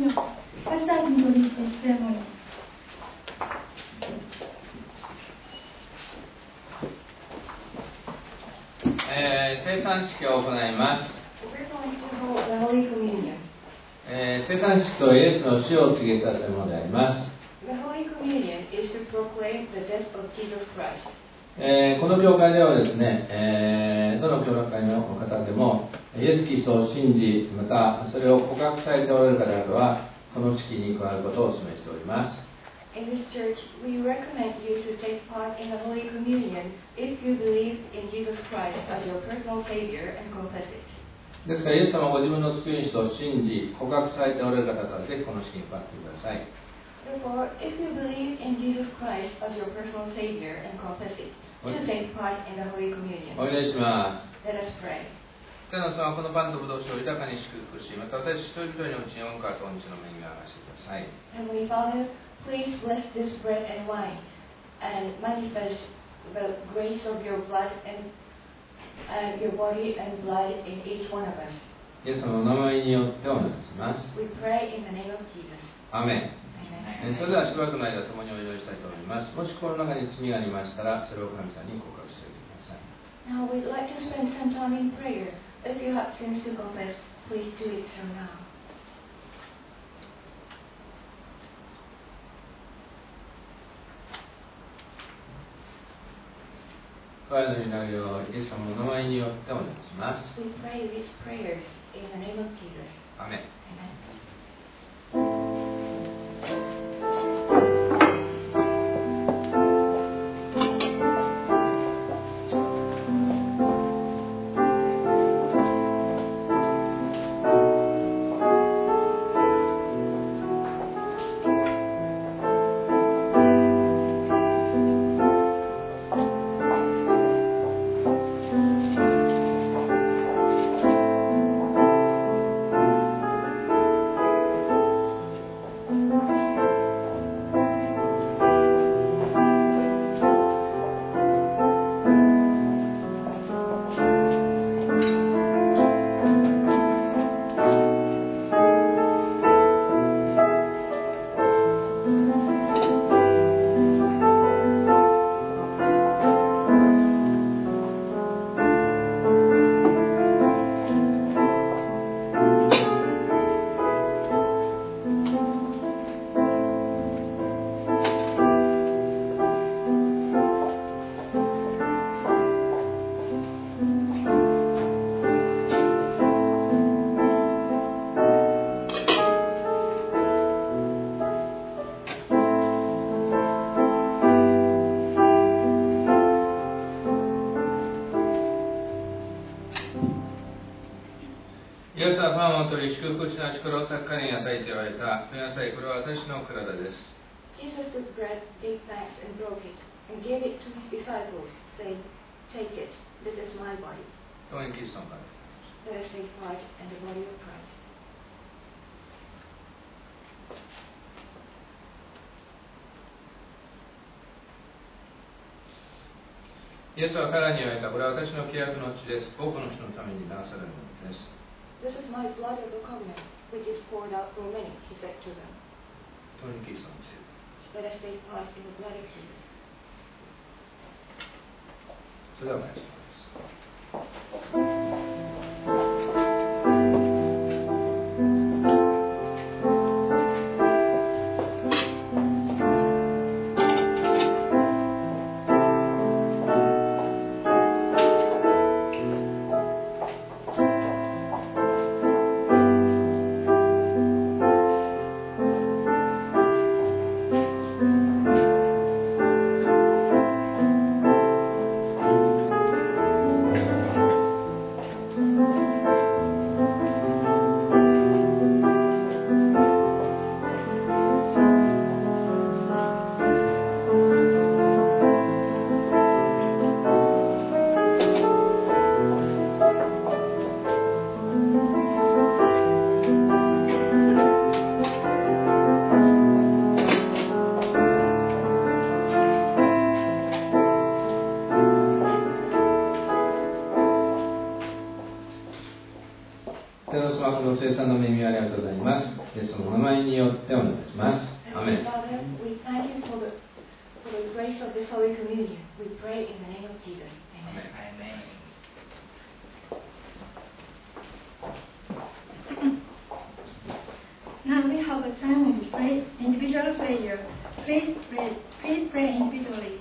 Señor. Hasta el día de hoy. 聖餐式を行います。聖餐式とはイエスの死を告げさせるものであります。この教会ではですね、どの教会の方でもイエス・キリストを信じ、またそれを告白されておられる方々はこの式に加わることを示しております。 In this church, we recommend you to take part in the Holy Communion if you believe in Jesus Christ as your personal Savior and confess it. ですからイエス様をご自分の救い主と信じ、告白されておられる方々はぜひこの式に加わってください。 Therefore, if you believe in Jesus Christ as your personal Savior and confess it, do take part in the Holy Communion. お願いします。 Let us pray. 天の様はこのパンとブドウ酒を豊かに祝福し、また私一人一人のうちに恩からと恩知の恵みを表してください。 Heavenly Father, please bless this bread and wine and manifest the grace of your blood and your body and blood in each one of us. イエス様のお名前によってお願いします。 We pray in the name of Jesus. アーメン。 Amen. それではしばらくの間共にお祈りしたいと思います。もし心の中に罪がありましたら、それを神様に告白しておいてください。 Now we'd like to spend some time in prayer. If you have sins to confess, please do it so now. お祈りになるようイエス様のお名前によってお願いします。 We pray these prayers in the name of Jesus. アーメン。 Amen. イエスはパンを取り祝福しなしこれを作家に与えて言われた。見なさい、これは私の体です。 Jesus took bread, gave thanks, and broke it, and gave it to his disciples, saying, "Take it, this is my body." 共にキリストの体。 Let us take part in the body of Christ. イエスは彼らに言われた。これは私の契約の血です。多くの人のために流されるものです。 This is my blood of the covenant, which is poured out for many, he said to them. 共にキリストの血。 Let us take part in the blood of Jesus. それではお願いします。天の様の聖餐の恵みありがとうございます。 イエスのお名前によってお願いします。アーメン。 Father, we thank you for the grace of this Holy Communion. We pray in the name of Jesus. Amen. Now we have a time of individual prayer. Please pray individually.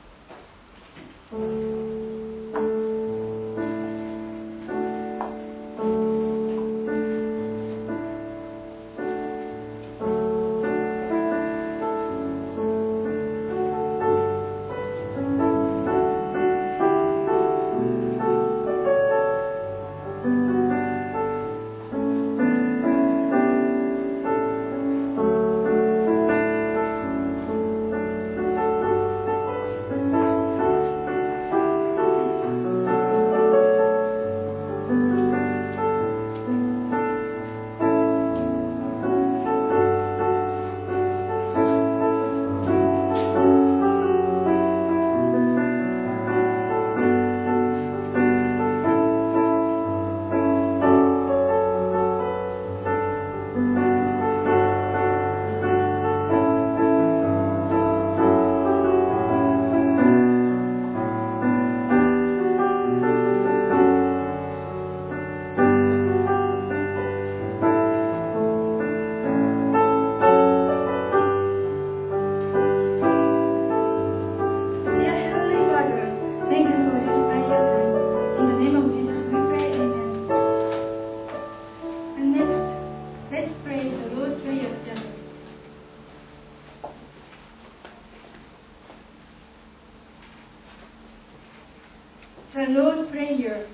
The Lord's Prayer.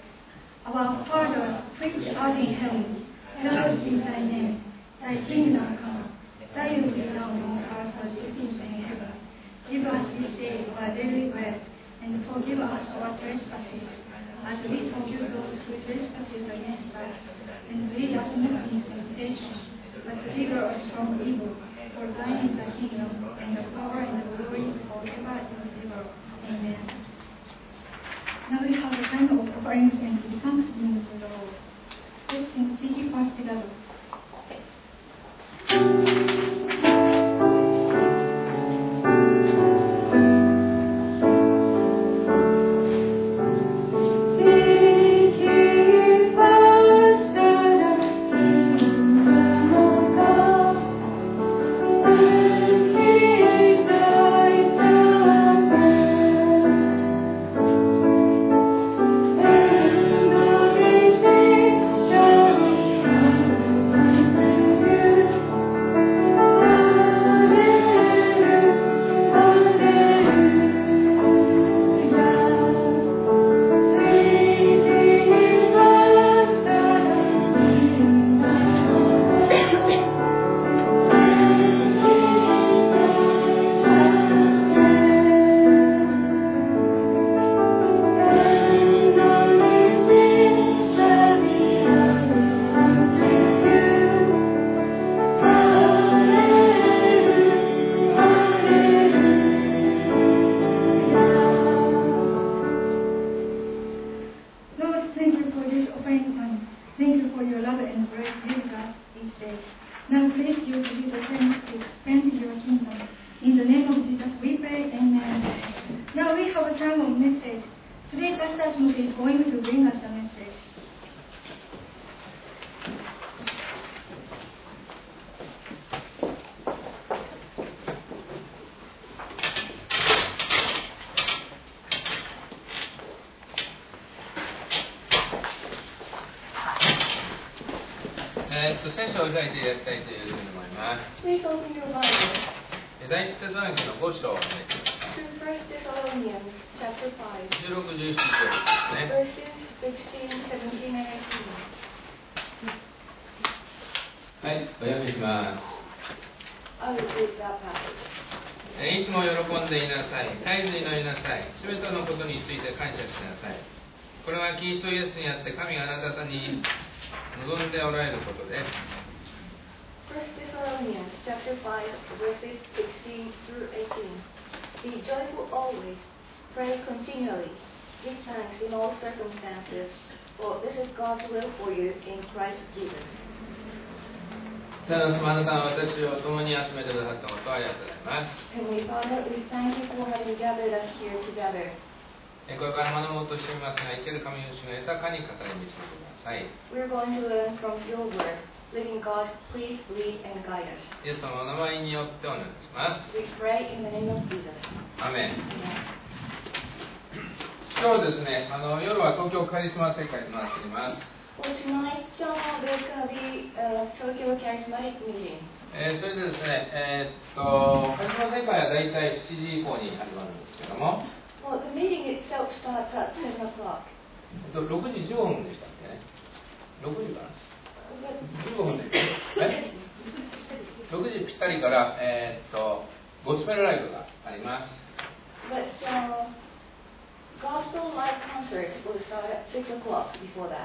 Our Father, which art in heaven, hallowed be thy name. Thy kingdom come. Thy will be done on earth as it is in heaven. Give us this day our daily bread, and forgive us our trespasses, as we forgive those who trespass against us. And lead us not into temptation, but deliver us from evil. For thine is the kingdom, and the power, and the glory, forever and ever. Amen. Now we have a time of offerings and thanksgiving to the Lord. Let's sing City First together. 聖書を開いていただきたいというふうに思います。 Please open your Bible 第一テサロニケの5章を開いてください。 to 1 Thessalonians chapter 5, 16、17節ですね。 verses 16, 17, and 18. はい、お読みします。 I will read that passage. いつも喜んでいなさい。絶えず祈りなさい。すべてのことについて感謝しなさい。これはキリストイエスにあって神があなた方に望んでおられることです。 1 Thessalonians chapter 5, verses 16 through 18. Be joyful always, pray continually, give thanks in all circumstances, for this is God's will for you in Christ Jesus. 天の様、あなたが私を共に集めてくださったことをありがとうございます。 Heavenly Father, we thank you for having gathered us here together. これから学ぼうとしていますが、生ける神の主が豊かに語り導いてください。 We're going to learn from your word. Living God, please lead and guide us. イエス様の名前によってお願いします。 We pray in the name of Jesus. アーメン。 Amen. 今日ですね、夜は東京カリスマ聖会となっています。 Well, tonight there's going to be a Tokyo Charismatic meeting. それでですね、カリスマ聖会はだいたい7時以降に始まるんですけども、 Well, the meeting itself starts at 7 o'clock. 6時15分でしたっけね。6時かな。 But 15分で。6時ぴったりから、ゴスペルライブがあります。 Gospel live concert will start at 6 o'clock before that.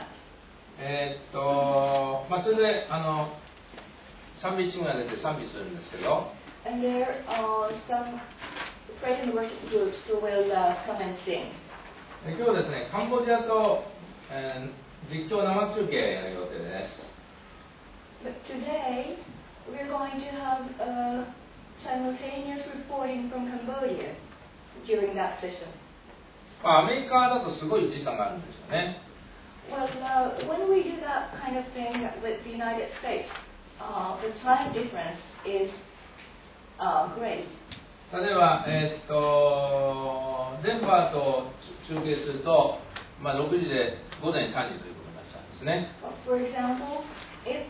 それで賛美チームが出て賛美するんですけど、 And there are some praise and worship groups who will come and sing. 今日ですね、カンボジアと、実況生中継やる予定です。 But today, we're going to have simultaneous reporting from Cambodia during that session. アメリカだとすごい時差があるんですよね。 Well, when we do that kind of thing with the United States, the time difference is great. 例えば、デンバーと中継すると、6時で午前3時ということになっちゃうんですね。 For example, if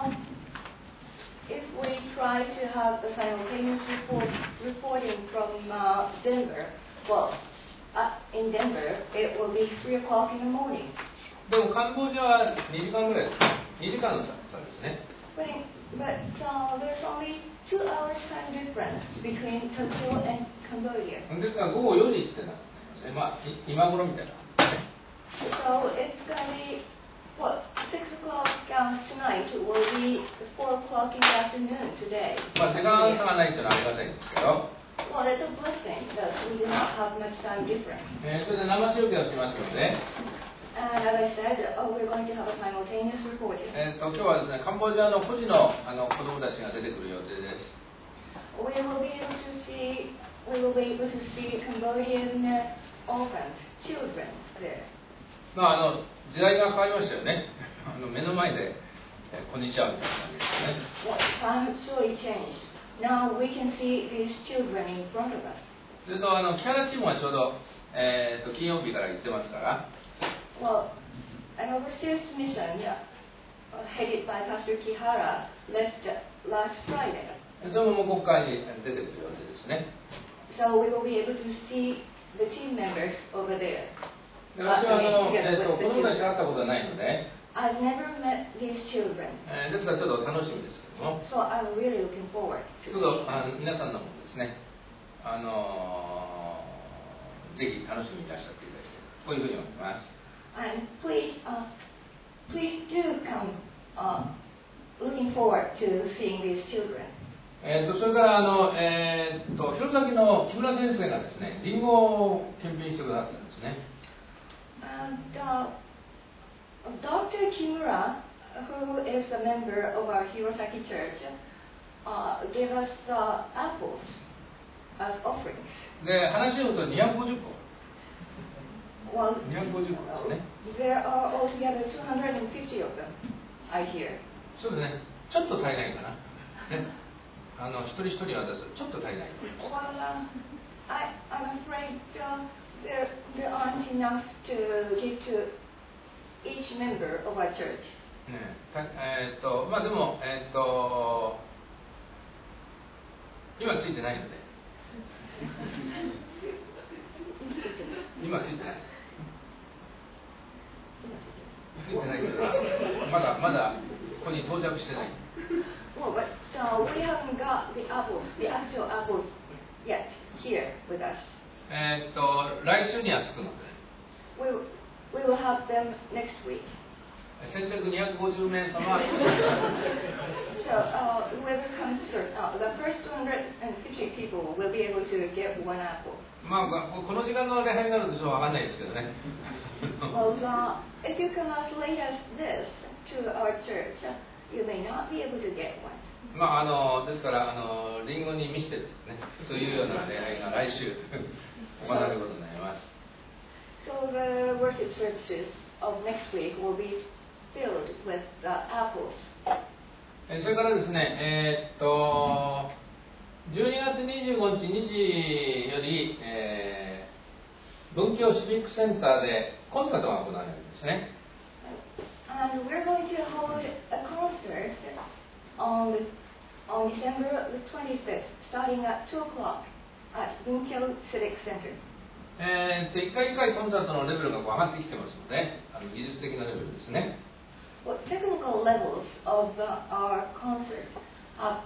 we try to have a simultaneous reporting from Denver, well, in Denver, it will be 3 o'clock in the morning. でもカンボジアは2時間ぐらいです。2時間の差ですね。 But there's only 2 hours time difference between Tokyo and Cambodia. ですが午後4時ってなってますね。今頃みたいな。 So it's going to be, what, 6 o'clock tonight will be 4 o'clock in the afternoon today. 時間差がないっていうのはありがたいんですけど、 Well, it's a blessing that we do not have much time difference. それで生中継をしますので、 And as I said, we're going to have a simultaneous reporting. 今日はですね、カンボジアの孤児の子供たちが出てくる予定です。 We will be able to see Cambodian orphans, children there. 時代が変わりましたよね。目の前で、こんにちはみたいな感じですね。 Well, time surely changed. Now we can see these children in front of us. それとキャラチームはちょうど、金曜日から行ってますから、 Well, an overseas mission headed by Pastor Kihara left last Friday. それも国会に出てくる予定ですね。 So we will be able to see the team members over there. で私は子供たちと会ったことはないので、 I've never met these children. ですからちょっと楽しみですけども、 So I'm really looking forward ち to ょっと皆さんの方もですね、ぜひ楽しみにいらっしゃっていただきたい、こういうふうに思います。 And please do come looking forward to seeing these children. それから弘前の木村先生がですね、リンゴを検品してくださったんですね。 And Dr. Kimura, who is a member of our Hirosaki church, gave us apples as offerings. で、話をすると250個。 Well, 250個ですね。 there are altogether 250 of them, I hear. そうですね、ちょっと足りないかな。ね、一人一人渡すとちょっと足りないと思います。 Well, I'm afraid there aren't enough to give to each member of our church. ね、でも、今ついてないので。今ついてない。ついてないけど、まだここに到着してない。 Well, but we haven't got the actual apples yet here with us. 来週には着くので。 We will have them next week. 先着250名様。 So whoever comes first, the first 250 people will be able to get one apple. この時間の礼拝になるとちょっとわかんないですけどね。 Well, if you come as late as this to our church, you may not be able to get one. ですからリンゴに見せてですね、そういうような礼拝が来週行われることになります。 So the worship services of next week will be filled with apples. それからですね、12月25日2時より、文京シビックセンターでコンサートが行われるんですね。 And we're going to hold a concert on December the 25th, starting at 2 o'clock at Bunkyo Civic Center. 一回一回コンサートのレベルが上がってきてますので、技術的なレベルですね。 Well, technical levels of our concert has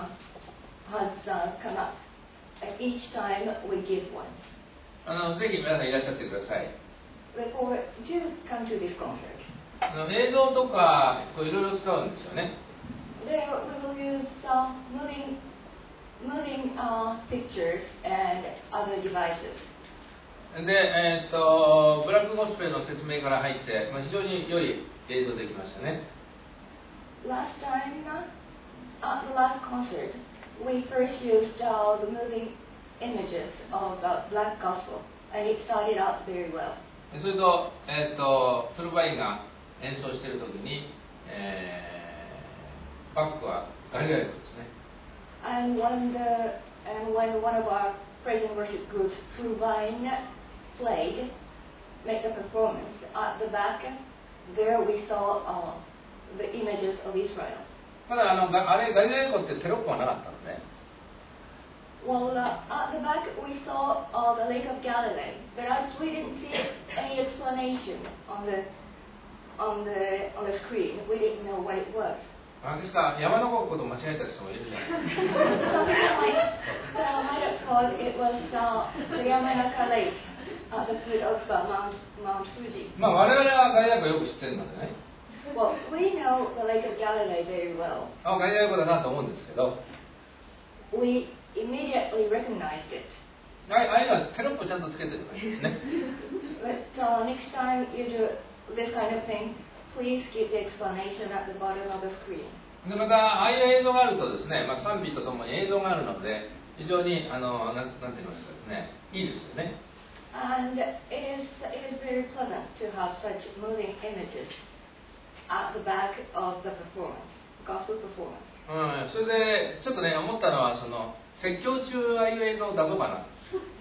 come up each time we give one. ぜひ皆さんいらっしゃってください。 Therefore, do come to this concert. 映像とかいろいろ使うんですよね。 There we will use moving pictures and other devices. で、ブラックゴスペルの説明から入って、非常に良い映像できましたね。 Last time, at the last concert, we first used the moving images of the Black Gospel, and it started out very well. それと、トルバインが演奏しているときに、バックはガリガリですね。 And when one of our praise and worship groups, Turbine, made the performance at the back, there we saw the images of Israel. ただあれガリガリ湖ってテロップはなかったのね。 Well, at the back we saw the Lake of Galilee, but as we didn't see any explanation on the screen, we didn't know what it was. ですから山の湖と間違えた人もいるじゃないですか。 Some people might have thought it was the Yamanaka Lake at the foot of Mount Fuji. 我々はガリガリ湖よく知ってるのでね。 Well, we know the Lake of Galilee very well. ガリガリ湖だなと思うんですけど。 We immediately recognized it. ああいうのはテロップちゃんとつけてるからですね。 But next time you do this kind of thing, please give the explanation at the bottom of the screen. でまたああいう映像があるとですね、賛美とともに映像があるので非常になんて言いますかですね、いいですよね。 And it is very pleasant to have such moving images at the back of the performance, gospel performance. それでちょっとね思ったのは説教中ああいう映像を出そうかな。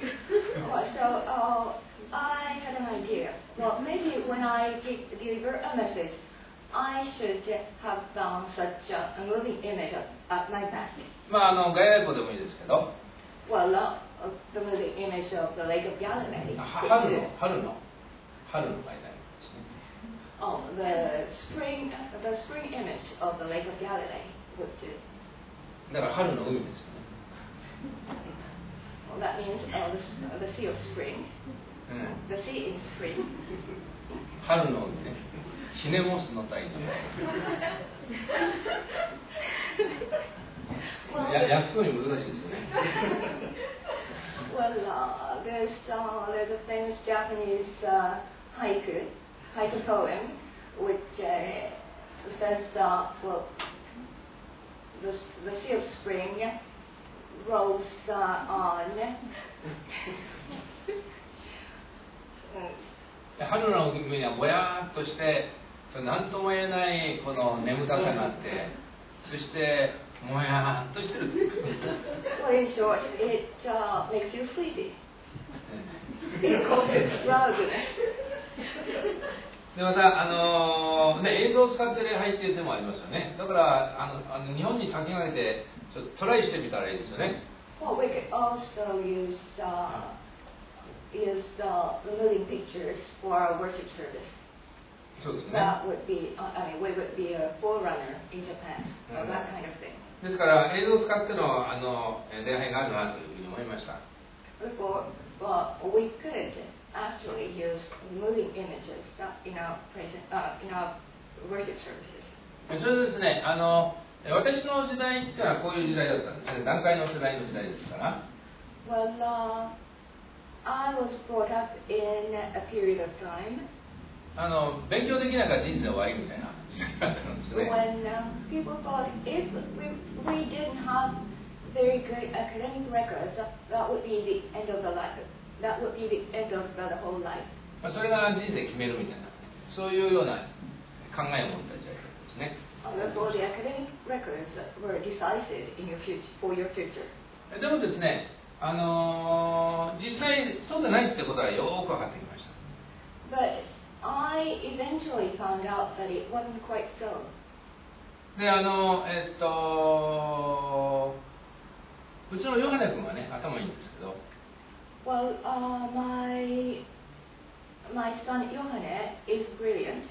So I had an idea. Well, maybe when I deliver a message, I should have such a moving image at my back. ガリガリ湖でもいいですけど。 Well, the moving image of the Lake of Galilee. 春のガリガリですね。 Oh, the spring image of the Lake of Galilee would do. だから春の海ですよね。 Well, that means the sea of spring. The sea in spring. 春の海ね。シネモスの大河。訳すのに難しいですよね。 Well, there's a famous Japanese haiku poem which says, well, the sea of spring rolls on. 春の海にはぼやーっとして何とも言えないこの眠たさがあってそしてもやーっとしてる。 Well, in short, it makes you sleepy. It causes drowsiness. でまた映像を使って礼拝っていう手もありますよね。だから日本に先駆けてトライしてみたらいいですよね。 Well, we could also use the moving pictures for our worship service. そうですね。 That would be, we would be a forerunner in Japan, or that kind of thing. ですから映像を使っての礼拝があるなというふうに思いました。 Therefore, we could actually use moving images in our worship services. それでですね、私の時代っていうのはこういう時代だったんですね。段階の世代の時代ですから。 Well, I was brought up in a period of time 勉強できないから人生終わりみたいな時代があったんですね。 When people thought if we didn't have very good academic records, that would be the end of the life. That would be the end of the whole life. それが人生決めるみたいな、そういうような考えを持った時代ですね。 Therefore, the academic records were decisive in your future, for your future. でもですね、実際そうでないってことはよく分かってきました。 But I eventually found out that it wasn't quite so. で、うちのヨハネ君はね、頭いいんですけど、 Well, my son Johanne is brilliant.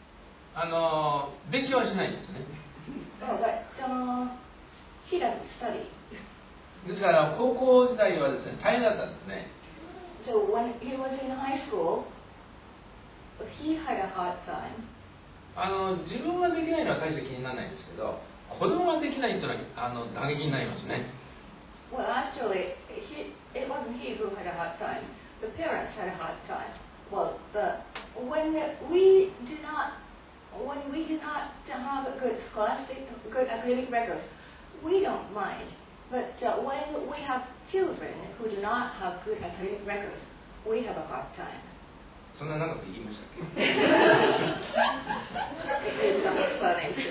勉強はしないんですね。 Oh, but he doesn't study. ですから高校時代はですね、大変だったんですね。 So when he was in high school, he had a hard time. 自分ができないのは大して気にならないんですけど、子供ができないっていうのは打撃になりますね。 Well, actually, it wasn't he who had a hard time. The parents had a hard time. Well, when we did not have a good scholastic, good academic records, we don't mind. But when we have children who do not have good academic records, we have a hard time. そんな長く言いましたっけ？ It is some explanation.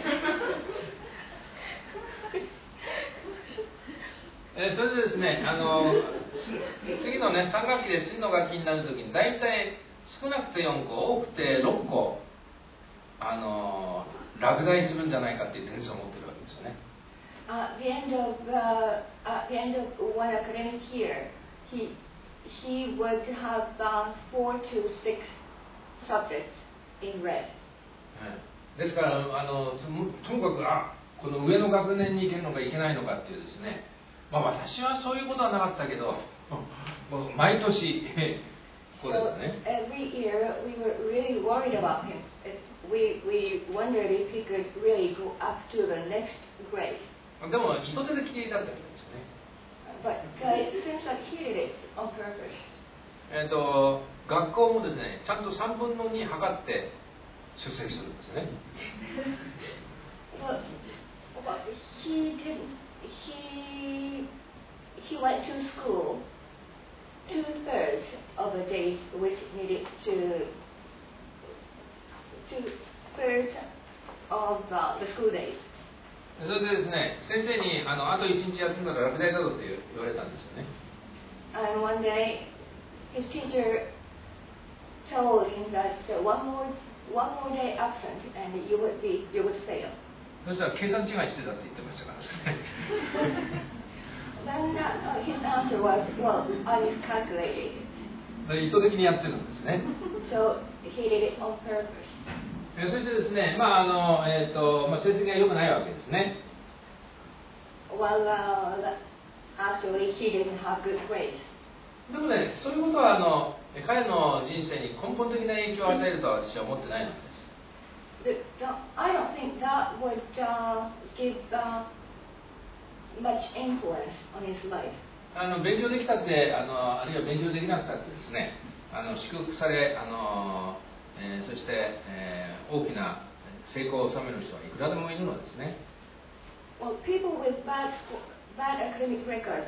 それでですね、次のね、3学期で次の学期になるときに大体少なくて4個、多くて6個落第するんじゃないかっていう点数を持ってるわけですよね。 At the end of one academic year, he would have 4 to 6 subjects in red. ですからともかくこの上の学年に行けるのか行けないのかっていうですね、まあ私はそういうことはなかったけど、もう毎年こうですね。 So every year we were really worried about him. We wondered if he could really go up to the next grade. でも意図的にだったわけですよね。 But it seems like he did it on purpose. 学校もですね、ちゃんと3分の2測って出席するんですね。 Well, he went to school 2/3 of the days which needed to 2/3 of the school days. それでですね、先生にあと1日休んだら落第だぞって言われたんですよね。 And one day, his teacher told him that one more day absent and you would fail. そしたら計算違いしてたって言ってましたからですね。 Then his answer was, well, I miscalculated. 意図的にやってるんですね。 So he did it on purpose. そしてですね、成績が良くないわけですね。 Well, actually, he didn't have good grades. でもね、そういうことは彼の人生に根本的な影響を与えるとは私は思ってないのです。 But I don't think that would give much influence on his life. 勉強できたって、あるいは勉強できなくたってですね、祝福され、そして、大きな成功を収める人はいくらでもいるのですね。 Well, people with bad academic records,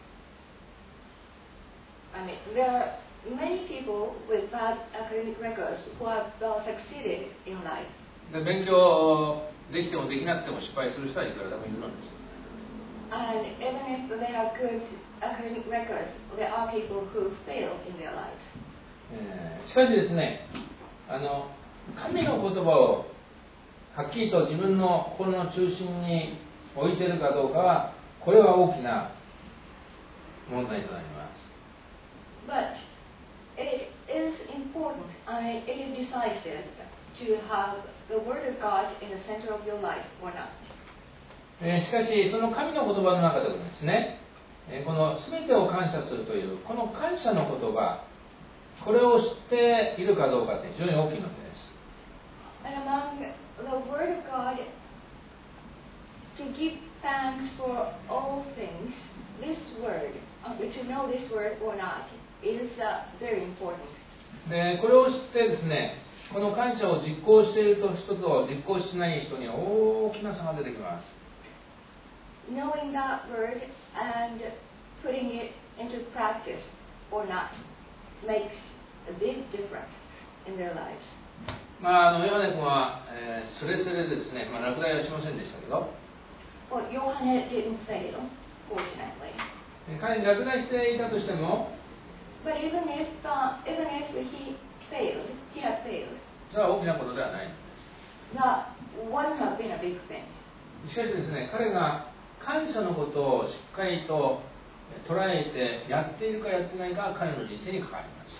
there are many people with bad academic records who have succeeded in life. で勉強できてもできなくても失敗する人はいくらでもいるのです。 And even if they have good academic records, there are people who fail in their lives. しかしですね、神の言葉をはっきりと自分の心の中心に置いているかどうかは、これは大きな問題となります。 But it is important, it is decisive to have the Word of God in the center of your life or not. しかし、その神の言葉の中でもですね、この全てを感謝するという、この感謝の言葉、これを知っているかどうかって非常に大きいのです。 And among the Word of God, to give thanks for all things, this word, to know this word or not, is very important. でこれを知ってですね、 この感謝を実行している人と実行しない人に大きな差が出てきます。 Knowing that word and putting it into practice or not makes a big difference in their lives. ヨハネ君は、スレスレですね、落第はしませんでしたけど、 Well, Johannes didn't fail, fortunately. 彼に落第していたとしても、 But even if he had failed, それは大きなことではない。 that wouldn't have been a big thing. しかしですね、彼が感謝のことをしっかりと捉えてやっているかやってないかは彼の人生に関わります。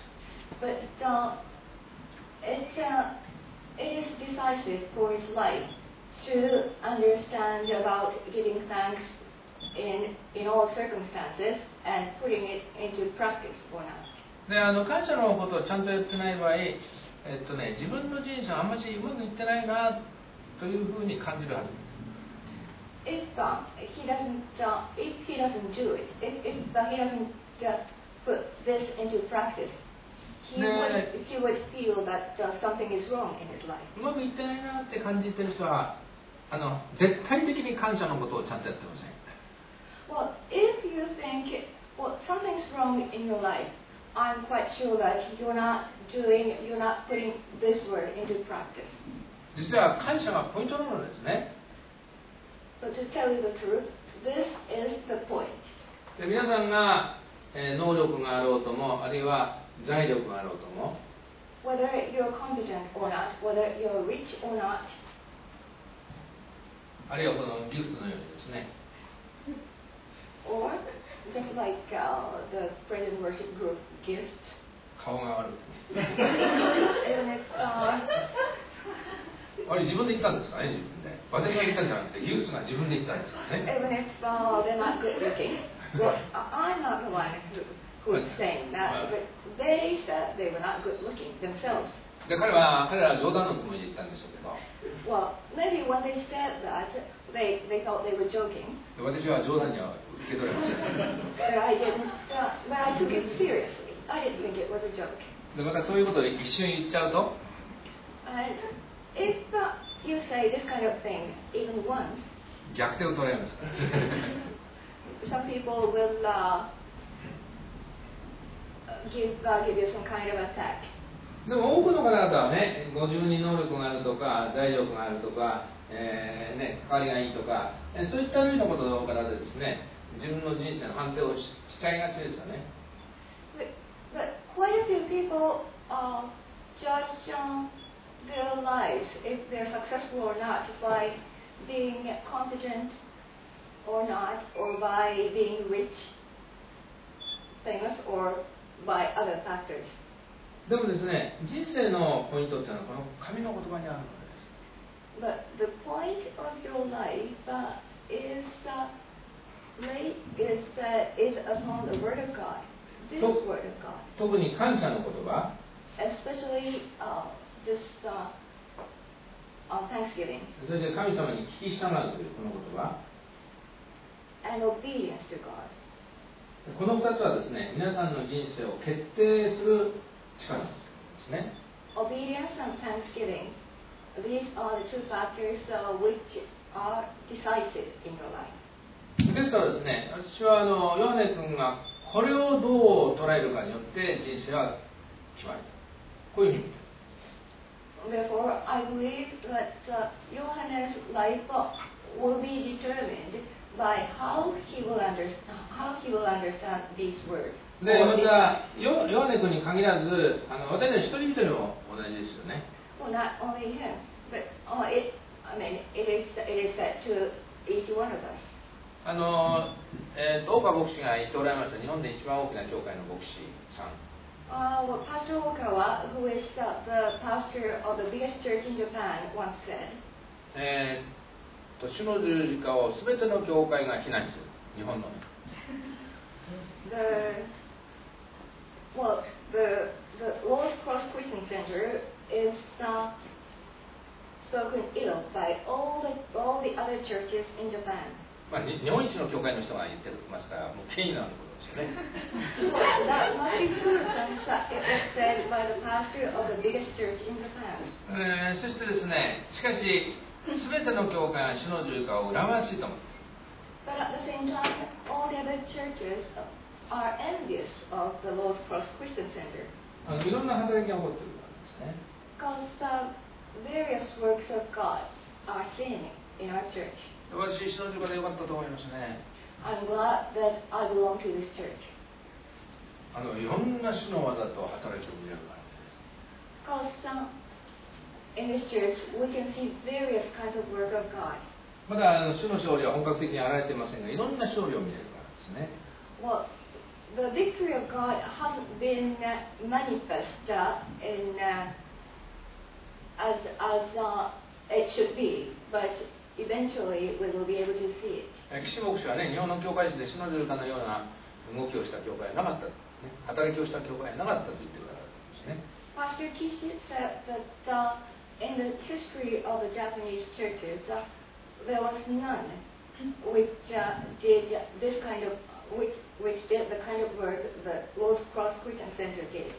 But it is decisive for his life to understand about giving thanks in all circumstances and putting it into practice or not. で、感謝のことをちゃんとやってない場合、自分の人生はあんまりうまくいってないなというふうに感じるはず。 If he doesn't do it, if he doesn't put this into practice, he would feel that something is wrong in his life. うまくいってないなって感じている人は、絶対的に感謝のことをちゃんとやってません。 Well, if you think, well, something's wrong in your life, I'm quite sure that you're not putting this word into practice. 実は感謝がポイントなのですね。 But to tell you the truth, this is the point. で、皆さんが、能力があろうとも、あるいは財力があろうとも、 Whether you're competent or not, whether you're rich or not, あるいはこのギフトのようにですね、 or just like the praise and worship group gifts, 顔が悪く even if あれ自分で言ったんですかね、自分で。私が言ったんじゃなくて、ギフトが自分で言ったんですかね。 even if they're not good looking. Well, I'm not the one who's saying that, but they said they were not good looking themselves. で、彼らは冗談のつもりで言ったんでしょうけど、 Well, maybe when they said that, they thought they were joking, 私は冗談には受け取れません。 but I took it seriously. I didn't think it was a joke. で、またそういうことを一瞬言っちゃうと、 And if you say this kind of thing even once, 逆手を取られますから。 some people will give you some kind of attack. でも多くの方々はね、ご自分に能力があるとか、財力があるとか、関わりがいいとか、そういった類のことからですね、自分の人生の判定を しちゃいがちですよね。 But quite a few people judge their lives, if they're successful or not, by being competent or not, or by being rich, famous, or by other factors. でもですね、人生のポイントっていうのはこの神の言葉にあるのです。 But the point of your life is upon the Word of God, this Word of God. 特に感謝の言葉、 Especially this on Thanksgiving それで神様に聞き従うというこの言葉、 and obedience to God. この2つはですね、皆さんの人生を決定する力ですね。 Obedience and thanksgiving, these are the two factors which are decisive in your life. ですからですね、私はヨハネ君がこれをどう捉えるかによって人生は決まる。こういうふうに見てる。 Therefore, I believe that Johannes' life will be determined by how he will understand these words. で、またヨハネ君に限らず、私たち一人一人も同じですよね。 Well, not only him, but it is said to each one of us. 岡牧師が言っておられました日本で一番大きな教会の牧師さん。 Well, Pastor Okawa, who is the pastor of the biggest church in Japan, once said, 主の十字架をすべての教会が非難する。日本のね。 the Lord's Cross Christian Center is spoken ill by all the other churches in Japan. 日本一の教会の人が言ってますから、もう権威のあることですよね。 That must be true since it was said by the pastor of the biggest church in Japan. そしてですね、しかし、すべての教会は主の十字架を羨ましいと思ってい But at the same time, all the other churches are envious of the Lord's Cross Christian Center. ます。いろんな働きが起こっているからですね。 Because various works of God are seen in our church. 私、主の十字架でよかったと思いますね。 I'm glad that I belong to this church. いろんな主の技と働きを見れるからです。 Because in this church, we can see various kinds of work of God. まだ主の勝利は本格的に現れていませんが、いろんな勝利を見れるからですね。 Well, the victory of God hasn't been manifest as it should be, but eventually we will be able to see it. 岸牧師はね、日本の教会史で主の十字架のような動きをした教会はなかった、ね、働きをした教会はなかったと言ってくださるんですね。 Pastor Kishi said that in the history of the Japanese churches, there was none which did this kind of which did the kind of work the Lord's Cross Christian Center did.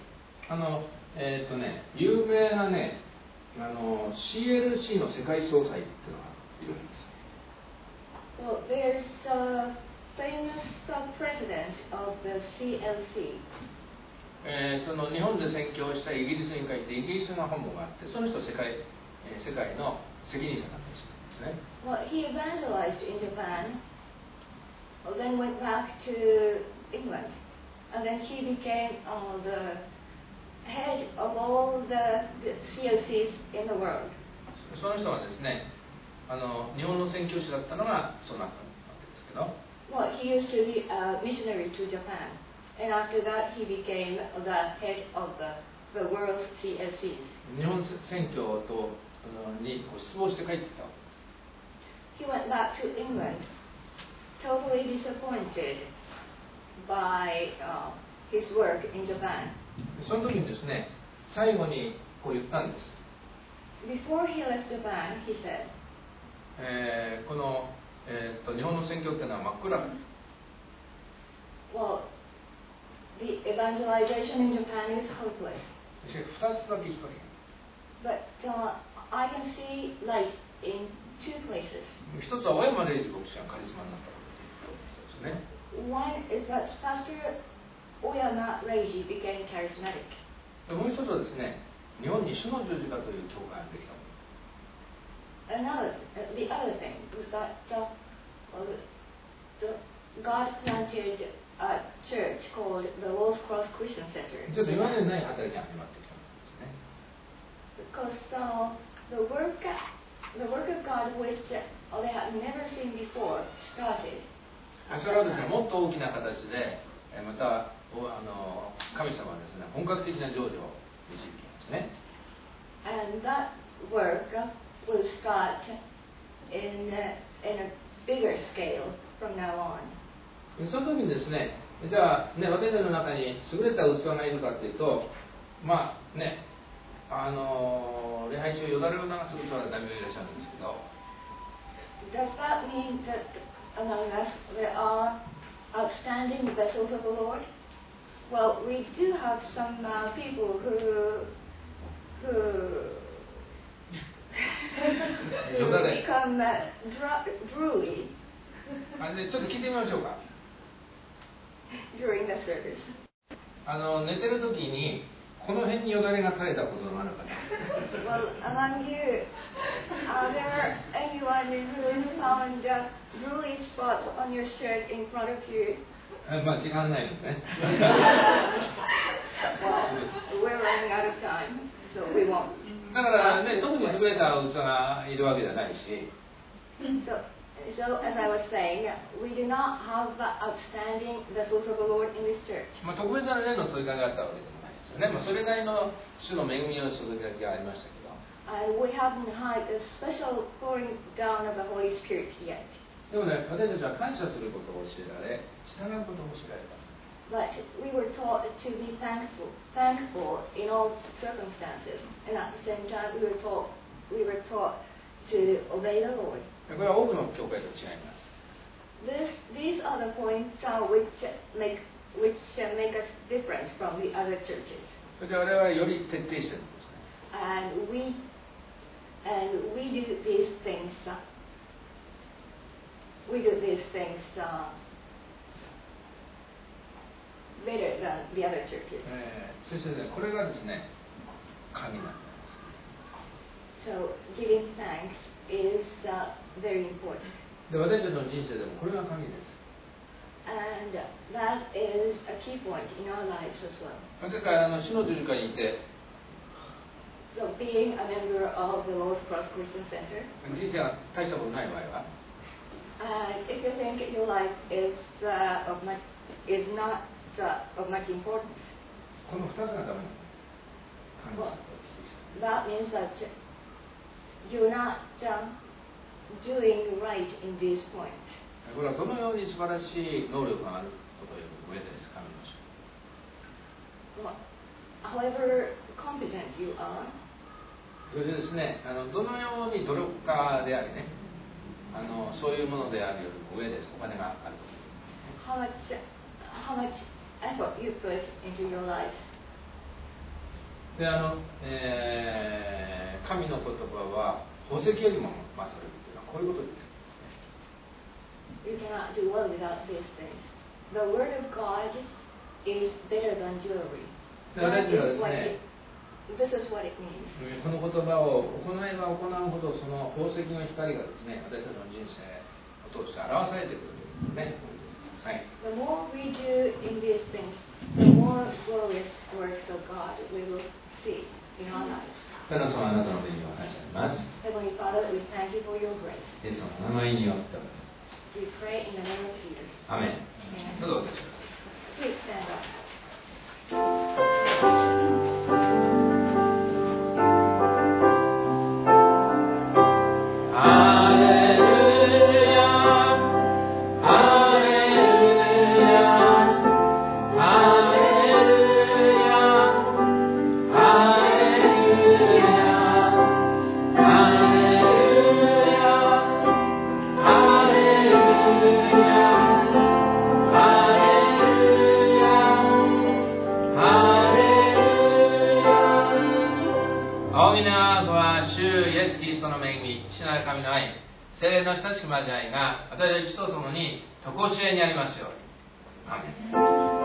有名なね、CLC の世界総裁っていうのがいるんです。 Well, there's a famous president of the CLC. その日本で宣教したイギリスに書いてイギリスの本部があって、その人世界の責任者になってしまうんですね。 Well, he evangelized in Japan, then went back to England, and then he became the head of all the CLCs in the world. その人はですね、日本の宣教師だったのがそうなったわけですけど。 Well, he used to be a missionary to Japan, and after that he became the head of the world's CLCs. 日本宣教に失望して帰ってきた。 He went back to England, totally disappointed by his work in Japan. その時にですね、最後にこう言ったんです。 Before he left Japan, he said, この、日本の宣教っていうのは真っ暗だ。 well, the evangelization in Japan is hopeless. しかし2つだけ光が。 But I can see light in two places. 一つは小山礼二牧師がカリスマになったことですね。 One is that Pastor Oyama Reiji became charismatic. もう一つはですね、日本に主の十字架という教会ができた。 The other thing was that God planted a church called the Lord's Cross Christian Center. ちょっと今までにない働きが始まってきたんですね。 Because the work of God which they had never seen before started. それはですね、もっと大きな形で、また神様はですね、本格的な成就を導きますね。 And that work will start in a bigger scale from now on. その時にですね、じゃあね、私たちの中に優れた器がいるかというと、まあね、礼拝中よだれを流す器が大名いらっしゃるんですけど。 Does that mean that among us there are outstanding vessels of the Lord? Well, we do have some people who become drooly ちょっと聞いてみましょうか。 during the service. 寝てる時にこの辺によだれが垂れたことのある方。 Well, among you, are there anyone who found drooly spots on your shirt in front of you? まあ時間ないのね。 Well, we're running out of time, so we won't. だからね、特に優れた器がいるわけじゃないし。 So, as I was saying, we do not have outstanding vessels of the Lord in this church. まあ特別な例の注ぎがあったわけでもないですよね。まあそれなりの主の恵みの注ぎがありましたけど。 And we haven't had a special pouring down of the Holy Spirit yet. でもね、私たちは感謝することを教えられ、従うことも教えられた。 But we were taught to be thankful in all circumstances, and at the same time we were taught to obey the Lord. これは多くの教会と違います。 These are the points which make which make us different from the other churches. それで我々はより徹底しているんですね。 And we do these things. We do these things better than the other churches. そしてですね、これがですね、神なんです。 So giving thanks is very important. で、私たちの人生でもこれが神です。 And that is a key point in our lives as well. ですから死の十字架にいて、 So being a member of the Lord's Cross Christian Center, 人生が大したことない場合は、 if you think your life is not of much importance, この2つがダメなんです。 well, that means that you're not doing right in this point. これはどのように素晴らしい能力があることをよく上でです、神の人。 Well, however competent you are, それでですね、どのように努力家でありね、そういうものであるよりも上です、お金があると。 how much effort you put into your life. で神の言葉は宝石よりも勝るというのはこういうことです。 You cannot do well without these things. The word of God is better than jewelry. This is what it means. この言葉を行えば行うほどその宝石の光がですね、私たちの人生を通して表されてくるというね。はい。 The more we do in these things, the more glorious works of God we will see in our lives. 天の様、あなたの恵みを感謝します。 Heavenly Father, we thank you for your grace. イエスの名前によって。 We pray in the name of Jesus. アメン。どうぞお立ちください。 Please stand up. 神の愛、聖霊の親しき交わりが私たちと共に常しえにありますように。アーメン。